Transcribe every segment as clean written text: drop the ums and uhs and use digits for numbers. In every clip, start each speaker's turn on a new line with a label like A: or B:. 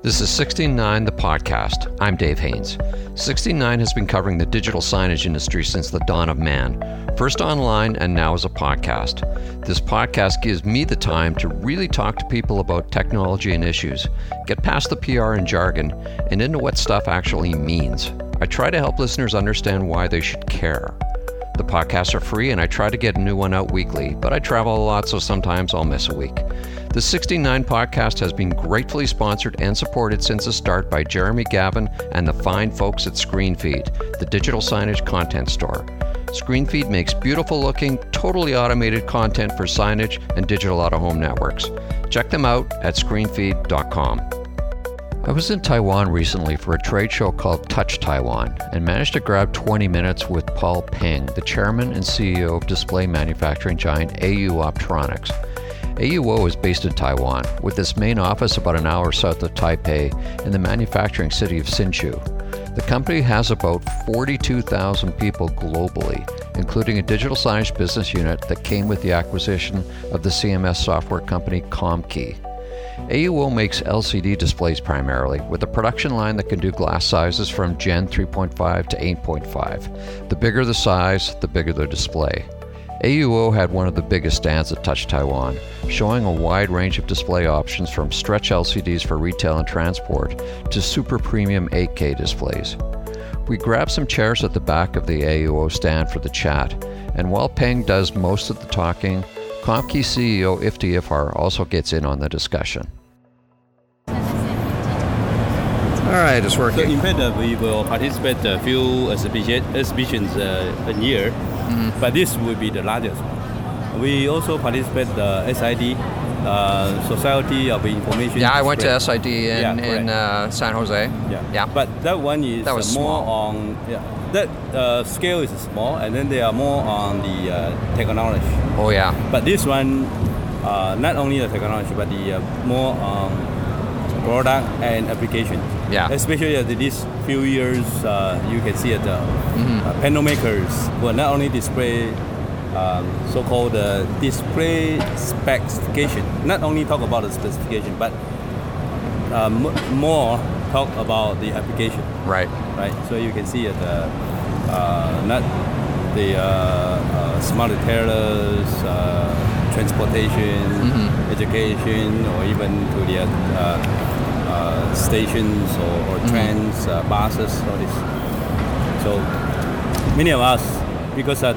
A: This is 16.9, the podcast. I'm Dave Haynes. 16.9 has been covering the digital signage industry since the dawn of man, first online and now as a podcast. This podcast gives me the time to really talk to people about technology and issues, get past the PR and jargon, and into what stuff actually means. I try to help listeners understand why they should care. The podcasts are free and I try to get a new one out weekly, but I travel a lot, so sometimes I'll miss a week. The 16.9 podcast has been gratefully sponsored and supported since the start by Jeremy Gavin and the fine folks at ScreenFeed, the digital signage content store. ScreenFeed makes beautiful looking, totally automated content for signage and digital out-of-home networks. Check them out at screenfeed.com. I was in Taiwan recently for a trade show called Touch Taiwan and managed to grab 20 minutes with Paul Peng, the chairman and CEO of display manufacturing giant AU Optronics. AUO is based in Taiwan, with its main office about an hour south of Taipei in the manufacturing city of Hsinchu. The company has about 42,000 people globally, including a digital signage business unit that came with the acquisition of the CMS software company ComKey. AUO makes LCD displays primarily, with a production line that can do glass sizes from Gen 3.5 to 8.5. The bigger the size, the bigger the display. AUO had one of the biggest stands at Touch Taiwan, showing a wide range of display options from stretch LCDs for retail and transport to super premium 8K displays. We grabbed some chairs at the back of the AUO stand for the chat, and while Peng does most of the talking, ComKey CEO Ifti Ifar also gets in on the discussion.
B: All right, it's working.
C: So in fact, we will participate a few exhibitions a year, but this will be the largest one. We also participate the SID, Society of Information.
B: Yeah, I went to SID in San Jose.
C: Yeah, but that one is
B: that was
C: more
B: small.
C: on that scale is small, and then they are more on the technology.
B: Oh yeah.
C: But this one, not only the technology, but the more product and application.
B: Yeah.
C: Especially these few years, you can see that panel makers will not only display so-called display specification, not only talk about the specification, but more talk about the application.
B: Right.
C: So you can see that not the smart retailers, transportation, education, or even to the stations or trains, buses, all this. So many of us, because that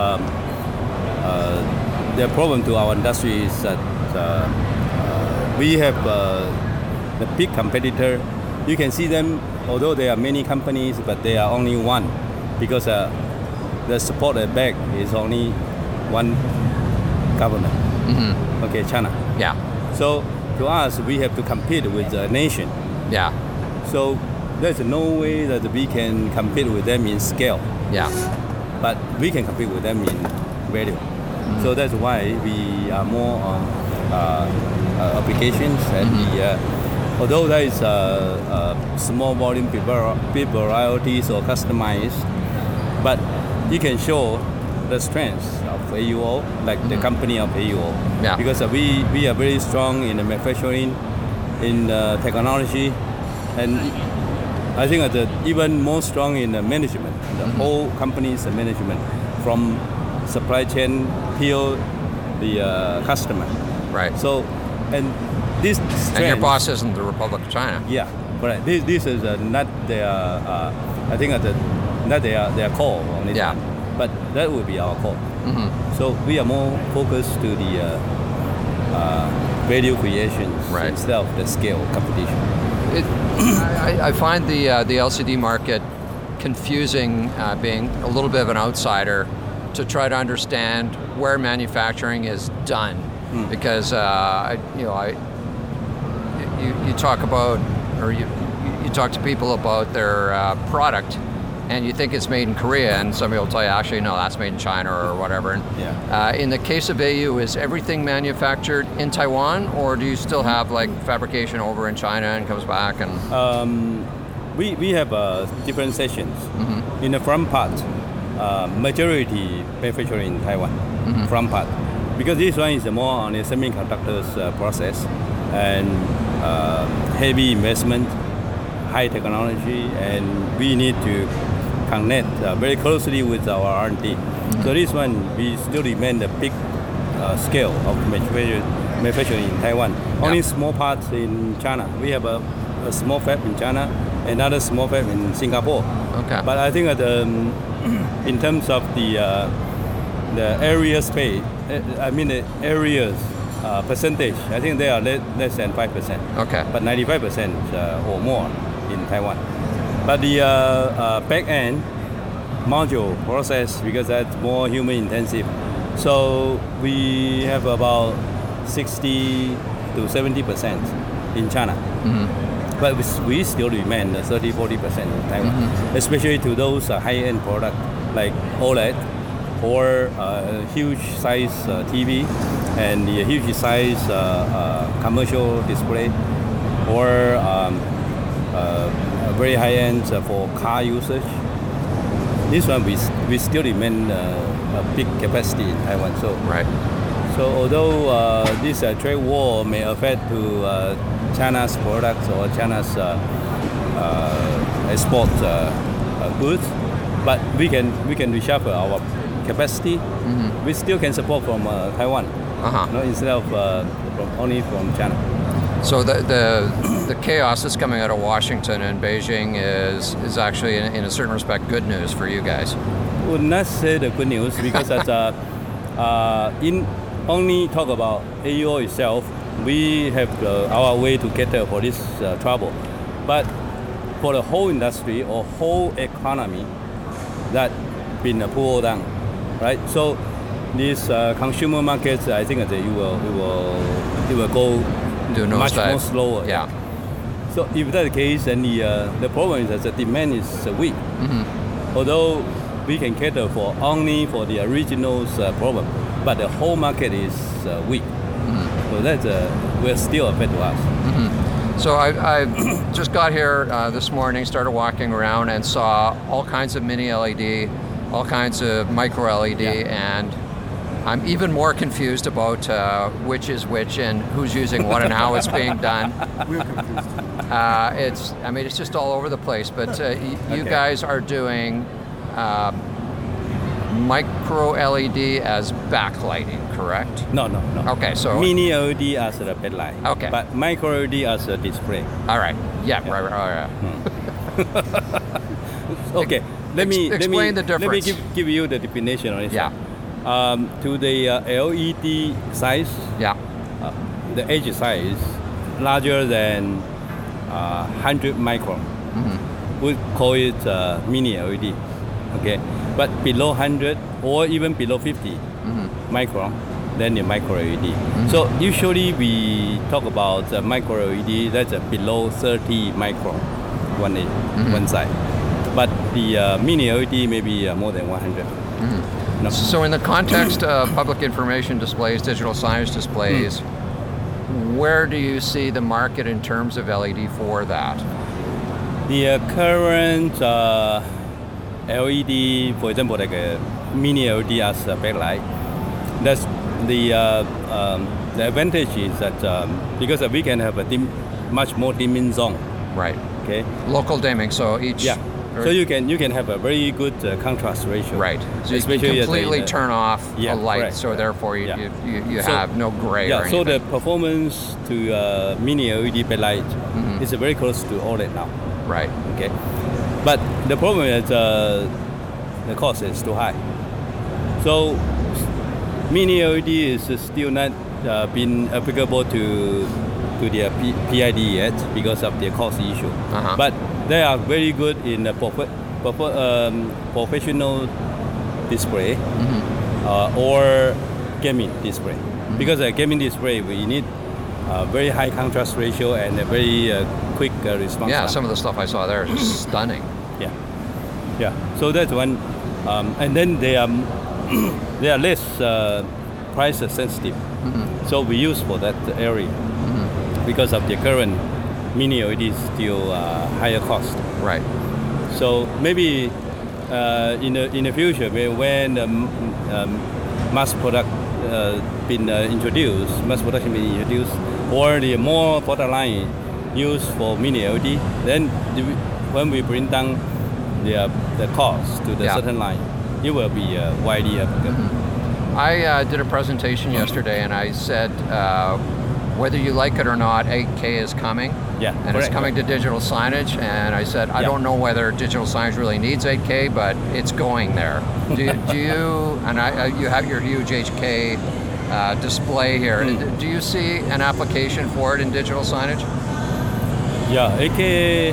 C: the problem to our industry is that we have the big competitor. You can see them, although there are many companies, but they are only one, because the support at back is only one government. Okay, China.
B: Yeah.
C: So to us, we have to compete with the nation.
B: Yeah.
C: So there's no way that we can compete with them in scale.
B: Yeah.
C: But we can compete with them in value. So that's why we are more on applications and although there is a small volume, big varieties or customized, but you can show the strengths of AUO, like the company of AUO.
B: Yeah.
C: Because we are very strong in the manufacturing, in technology, and I think that even more strong in the management, the whole company's management, from supply chain till the customer.
B: Right.
C: So, and this strength,
B: And your boss isn't the Republic of China.
C: yeah, correct. This is not their. I think not their core on this
B: Yeah.
C: one, but that will be our core. So we are more focused to the value creation instead of the scale competition.
B: I find the LCD market confusing, being a little bit of an outsider to try to understand where manufacturing is done, because you talk about, or you talk to people about their product, and you think it's made in Korea, and somebody will tell you, actually, no, that's made in China or whatever. And, in the case of AU, is everything manufactured in Taiwan, or do you still have like fabrication over in China and comes back? And
C: we have different sections. In the front part, majority manufactured in Taiwan, front part, because this one is more on the semiconductors process, and heavy investment, high technology, and we need to connect very closely with our R&D. So this one, we still remain the big scale of manufacturing in Taiwan. Only small parts in China. We have a small fab in China, another small fab in Singapore.
B: Okay.
C: But I think that in terms of the area space, the areas percentage, I think they are less than 5%.
B: Okay.
C: But 95% or more in Taiwan. But the back end module process, because that's more human intensive, so we have about 60 to 70% in China. But we still remain 30-40% in Taiwan, especially to those high-end products like OLED or huge size TV and the huge size commercial display or very high-end for car usage. This one we still remain a big capacity in Taiwan. So
B: right.
C: So although this trade war may affect to China's products or China's export goods, but we can reshuffle our capacity. We still can support from Taiwan, instead of only from China.
B: So the chaos that's coming out of Washington and Beijing is actually in a certain respect good news for you guys.
C: Would not say the good news because that's in only talk about AUO itself. We have our way to cater for this trouble, but for the whole industry or whole economy, that been pulled down, right? So these consumer markets, I think that it will go much more slower.
B: Yeah.
C: So if that's the case, then the problem is that the demand is weak. Although we can cater for only for the originals problem, but the whole market is weak. So that will still affect us.
B: So I just got here this morning, started walking around and saw all kinds of mini LED, all kinds of micro LED, and I'm even more confused about which is which and who's using what and how it's being done.
D: We're confused.
B: It's just all over the place. But you guys are doing micro LED as backlighting, correct?
C: No.
B: Okay, so
C: mini LED as the backlight.
B: Okay.
C: But micro LED as a display.
B: All right. Yeah. Right.
C: Okay.
B: Explain the difference.
C: Let me give you the definition on it.
B: Yeah.
C: To the LED size.
B: Yeah.
C: The edge size larger than 100 micron. We call it mini LED. Okay. But below 100 or even below 50 micron, then the micro LED. So usually we talk about micro LED that's below 30 micron, one side. But the mini LED may be more than 100. No.
B: So in the context of public information displays, digital signage displays, where do you see the market in terms of LED for that?
C: The current LED, for example, like a mini LED as a backlight, that's the advantage is that because we can have a much more dimming zone.
B: Right.
C: Okay.
B: Local dimming, so each.
C: Yeah. So you can have a very good contrast ratio.
B: Right. So you can completely turn off a light,
C: correct.
B: so therefore you have no gray or anything.
C: So the performance to mini LED backlight is very close to OLED now.
B: Right.
C: Okay. But the problem is the cost is too high. So mini LED is still not been applicable to the PID yet because of the cost issue. But they are very good in the professional display or gaming display. Because a gaming display we need very high contrast ratio and a very quick response time.
B: Some of the stuff I saw there is stunning.
C: Yeah. So that's one, and then they are less price sensitive. So we use for that area because of the current mini LED is still higher cost.
B: Right.
C: So maybe in the future when mass production been introduced, or the more product line used for mini LED. Then when we bring down the cost to the certain line, it will be widely applicable.
B: I did a presentation yesterday, and I said whether you like it or not, 8K is coming.
C: Yeah,
B: and it's coming to digital signage. And I said, I don't know whether digital signage really needs 8K, but it's going there. Do you? And you have your huge HK display here. Do you see an application for it in digital signage?
C: Yeah, 8K.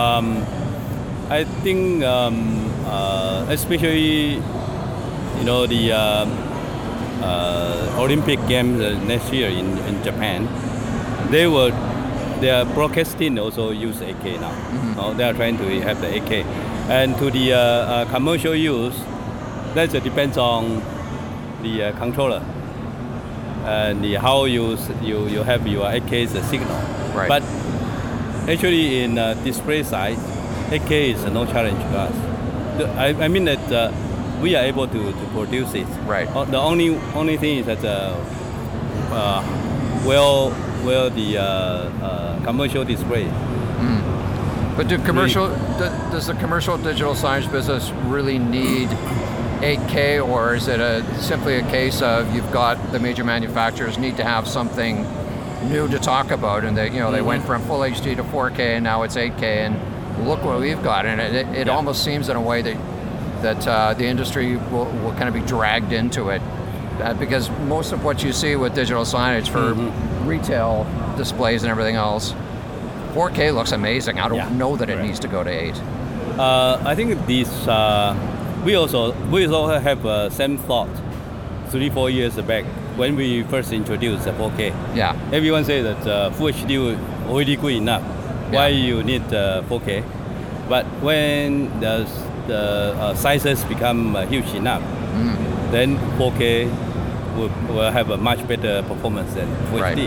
C: I think, especially the Olympic Games next year in Japan, they are broadcasting also use 8K now. They are trying to have the 8K, and to the commercial use, that depends on the controller and how you have your 8K signal.
B: Right.
C: But actually, in display side, 8K is no challenge to us. I mean that we are able to produce it.
B: Right.
C: The only thing is that the commercial display.
B: But does the commercial digital signage business really need 8K, or is it simply a case of you've got the major manufacturers need to have something new to talk about, and they went from full HD to 4K, and now it's 8K, and look what we've got, and it almost seems in a way that the industry will kind of be dragged into it, because most of what you see with digital signage for retail displays and everything else, 4K looks amazing. I don't know that it needs to go to 8.
C: I think this we also have same thought 3-4 years back when we first introduced the 4K.
B: Yeah.
C: Everyone say that Full HD already good enough. Why you need 4K? But when the sizes become huge enough, then 4K will have a much better performance than Full HD.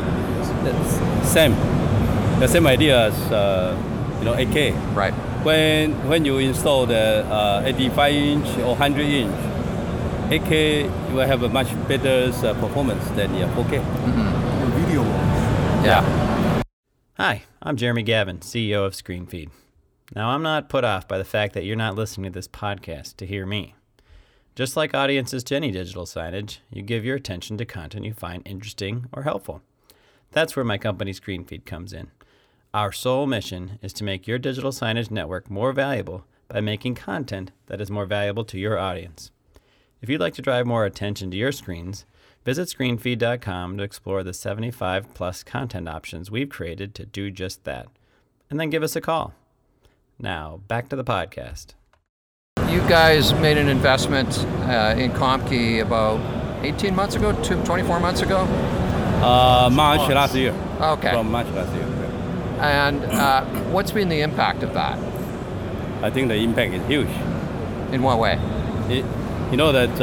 C: The same idea as 8K.
B: Right.
C: When you install the 85-inch or 100-inch, 8K will have a much better performance than 4K.
D: Video.
B: Yeah.
E: Hi, I'm Jeremy Gavin, CEO of ScreenFeed. Now, I'm not put off by the fact that you're not listening to this podcast to hear me. Just like audiences to any digital signage, you give your attention to content you find interesting or helpful. That's where my company ScreenFeed comes in. Our sole mission is to make your digital signage network more valuable by making content that is more valuable to your audience. If you'd like to drive more attention to your screens, visit screenfeed.com to explore the 75-plus content options we've created to do just that. And then give us a call. Now, back to the podcast.
B: You guys made an investment in CompKey about 18 months ago, 24 months ago?
C: March last year.
B: Okay.
C: From March last year.
B: And what's been the impact of that?
C: I think the impact is huge.
B: In what way?
C: You know that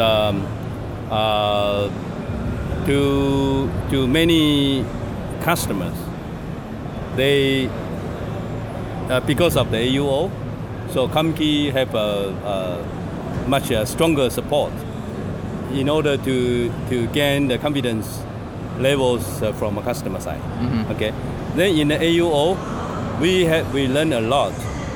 C: to many customers, they because of the AUO, so CompKey have a much stronger support in order to gain the confidence levels from a customer side. Okay. Then in the AUO, we learn a lot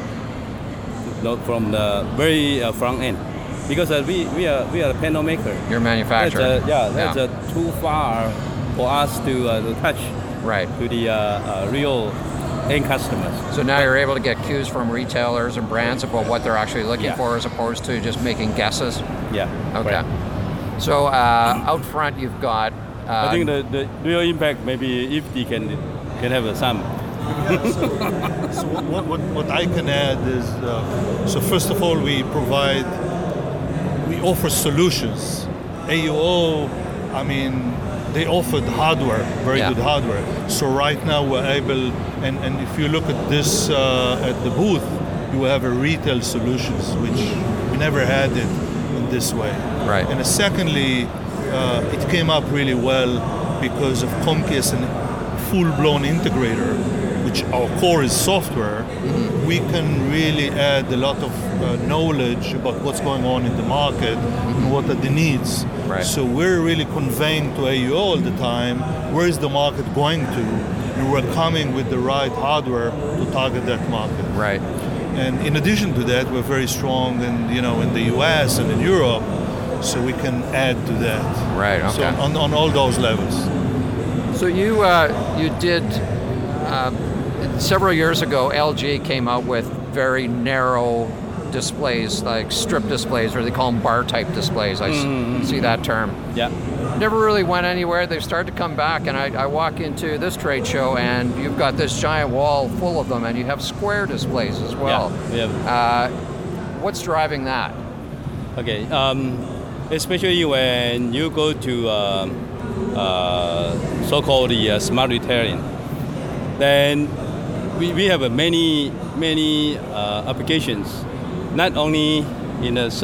C: from the very front end, because we are a panel maker.
B: You're a manufacturer.
C: That's too far for us to touch to the real end customers.
B: So now you're able to get cues from retailers and brands about what they're actually looking for, as opposed to just making guesses.
C: Yeah.
B: Okay.
C: Right.
B: So out front, you've got.
C: I think the real impact maybe if they can have some.
D: So what I can add is, so first of all, we offer solutions. AUO, I mean, they offered hardware, very good hardware. So right now we're able, and if you look at this at the booth, you will have a retail solutions, which we never had it in this way.
B: Right.
D: And secondly, it came up really well because of CompKey as a full-blown integrator, which our core is software. We can really add a lot of knowledge about what's going on in the market and what are the needs.
B: Right.
D: So we're really conveying to AUO all the time, where is the market going to, and we're coming with the right hardware to target that market.
B: Right.
D: And in addition to that, we're very strong in the US and in Europe, so we can add to that.
B: Right. Okay.
D: So on all those levels.
B: So you did several years ago. LG came out with very narrow displays, like strip displays, or they call them bar type displays. I see that term.
C: Yeah.
B: Never really went anywhere. They've started to come back, and I walk into this trade show, and you've got this giant wall full of them, and you have square displays as well.
C: Yeah.
B: What's driving that?
C: Okay. Especially when you go to so-called the smart retailing, then we have many applications, not only in the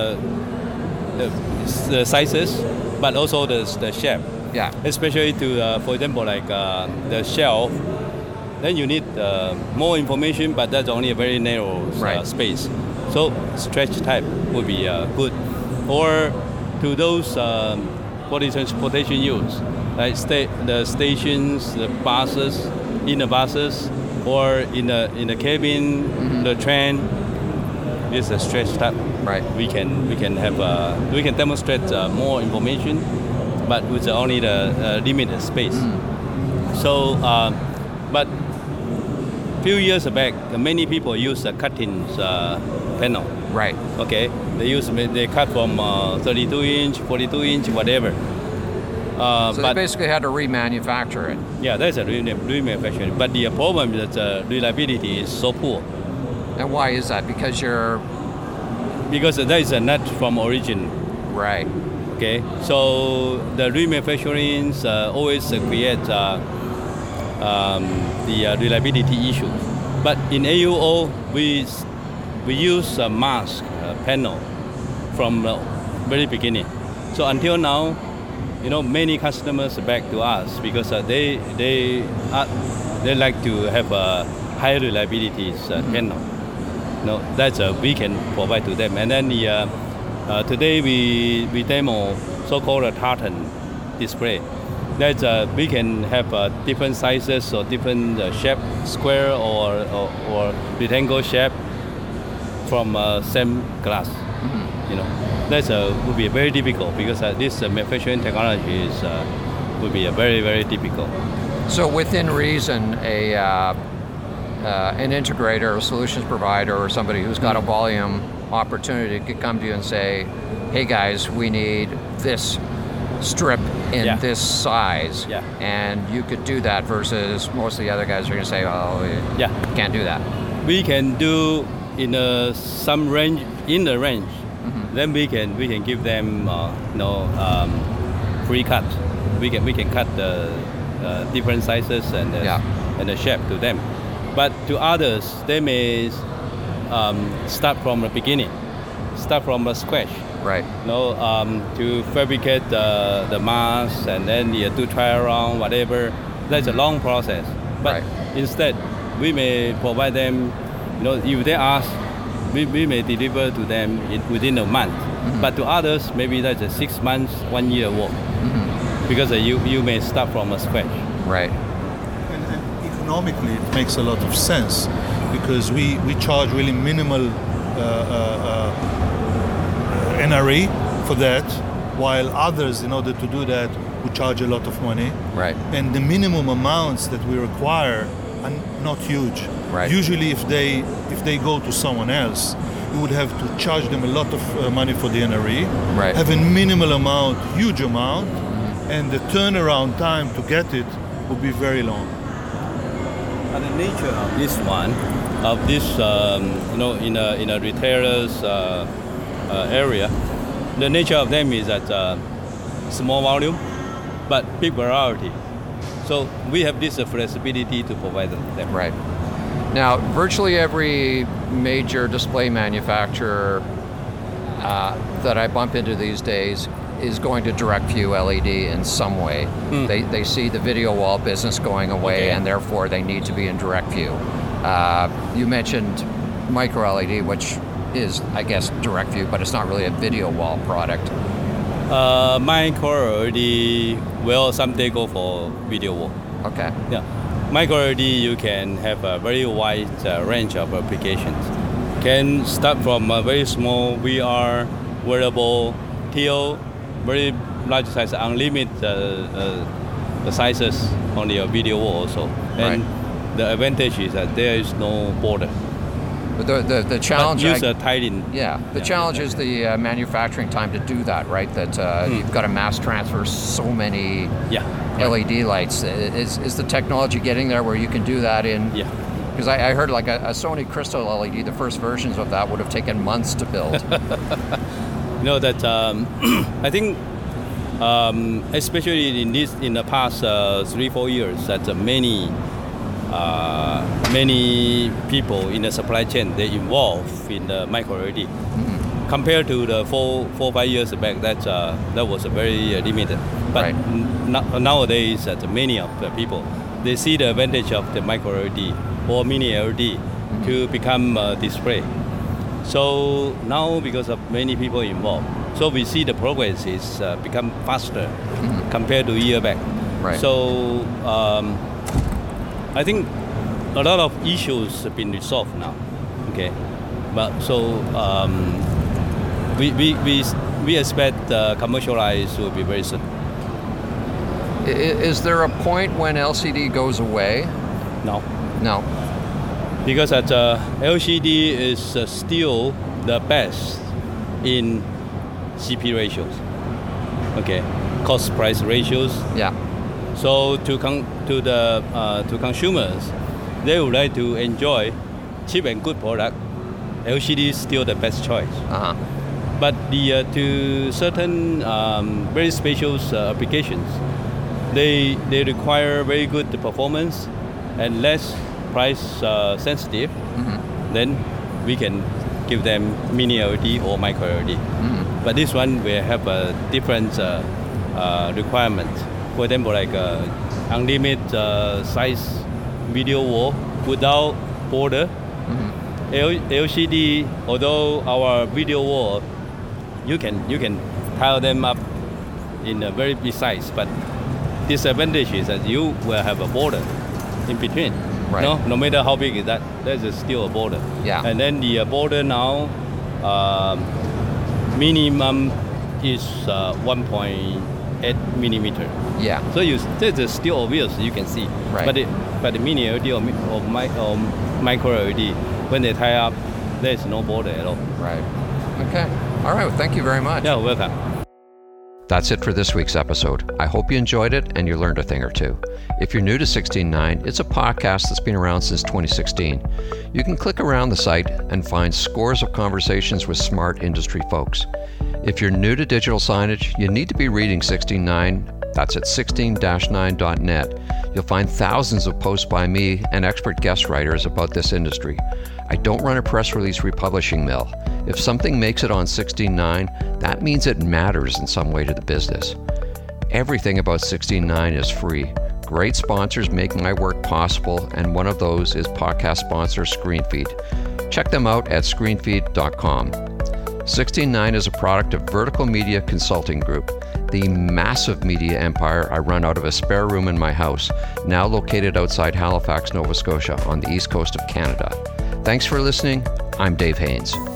C: sizes, but also the shape.
B: Yeah.
C: Especially to, for example, like the shelf, then you need more information, but that's only a very narrow space. So stretch type would be good. Or to those for the transportation use, like the stations, the buses, in the buses, or in the cabin, the train. This is a stretch type.
B: Right.
C: We can demonstrate more information, but with only the limited space. So, but few years back, many people use a cutting panel.
B: Right.
C: Okay. They cut from 32 inch, 42 inch, whatever.
B: So they basically had to remanufacture it.
C: Yeah, that's a remanufacturing. But the problem is that reliability is so poor.
B: And why is that? Because
C: that is a nut from origin.
B: Right.
C: Okay. So the remanufacturing always create the reliability issue. But in AUO, we use a mask panel from the very beginning. So until now, many customers back to us because they like to have a high reliability panel. That's we can provide to them. And then today we demo so-called a tartan display. That's we can have different sizes or different shape, square or rectangle shape from same glass. That's would be very difficult because this manufacturing technology would be very, very difficult.
B: So within reason, an integrator, a solutions provider, or somebody who's got a volume opportunity could come to you and say, hey guys, we need this strip in this size. Yeah. And you could do that versus most of the other guys are going to say, you can't do that.
C: We can do in some range, in the range. Then we can give them free cut. We can cut the different sizes and the shape to them. But to others, they may start from the beginning, start from the scratch.
B: Right.
C: To fabricate the mask and then do trial around, whatever. That's a long process. But instead, we may provide them. If they ask, we may deliver to them within a month. But to others, maybe that's a 6 months, 1 year work. Because you may start from a scratch.
B: Right.
D: And economically, it makes a lot of sense because we charge really minimal NRE for that, while others, in order to do that, would charge a lot of money.
B: Right.
D: And the minimum amounts that we require are not huge.
B: Right.
D: Usually, if they go to someone else, we would have to charge them a lot of money for the NRE.
B: Right.
D: Have a minimal amount, huge amount, and the turnaround time to get it would be very long.
C: But the nature of this one, in a retailer's area, the nature of them is that small volume, but big variety. So we have this flexibility to provide them.
B: Right. Now, virtually every major display manufacturer that I bump into these days is going to direct view LED in some way. They see the video wall business going away, and therefore they need to be in direct view. You mentioned micro LED, which is, I guess, direct view, but it's not really a video wall product.
C: Micro LED will someday go for video wall.
B: Okay.
C: Yeah. micro LED, you can have a very wide range of applications. Can start from a very small VR, wearable, till very large size, unlimited the sizes on your video wall also. And the advantage is that there is no border.
B: But the challenge,
C: challenge
B: is the manufacturing time to do that, right? That you've got to mass transfer so many LED lights. Is the technology getting there where you can do that in?
C: Yeah.
B: Because I heard like a Sony Crystal LED, the first versions of that would have taken months to build.
C: That I think, especially in the past 3-4 years, that many people in the supply chain they involved in the micro LED. Compared to the 4-5 years back, that was very limited. But nowadays, many of the people they see the advantage of the micro LED or mini LED to become a display. So now, because of many people involved, so we see the progress is become faster compared to a year back.
B: Right.
C: So I think a lot of issues have been resolved now. Okay, but so we expect commercialize will be very soon.
B: Is there a point when LCD goes away?
C: No.
B: Because
C: LCD is still the best in CP ratios. Okay, cost price ratios.
B: Yeah.
C: So to consumers, they would like to enjoy cheap and good product. LCD is still the best choice. But to certain very special applications, they require very good performance and less price sensitive. Then we can give them mini LED or micro LED. But this one will have a different requirement. For example, like unlimited size video wall without border. LCD, although our video wall, you can tile them up in a very precise, but disadvantage is that you will have a border in between.
B: Right.
C: No matter how big is that, there's still a border.
B: Yeah.
C: And then the border now, minimum is 1.8 millimeter.
B: Yeah.
C: So that's still obvious. You can see.
B: Right.
C: But the mini LED or micro LED, when they tie up, there's no border at all.
B: Right. Okay. All right. Well, thank you very much.
C: Yeah, welcome.
A: That's it for this week's episode. I hope you enjoyed it and you learned a thing or two. If you're new to 16.9, it's a podcast that's been around since 2016. You can click around the site and find scores of conversations with smart industry folks. If you're new to digital signage, you need to be reading 16.9. That's at 16-9.net. You'll find thousands of posts by me and expert guest writers about this industry. I don't run a press release republishing mill. If something makes it on 16.9, that means it matters in some way to the business. Everything about 16.9 is free. Great sponsors make my work possible, and one of those is podcast sponsor ScreenFeed. Check them out at screenfeed.com. 16.9 is a product of Vertical Media Consulting Group, the massive media empire I run out of a spare room in my house, now located outside Halifax, Nova Scotia, on the east coast of Canada. Thanks for listening. I'm Dave Haynes.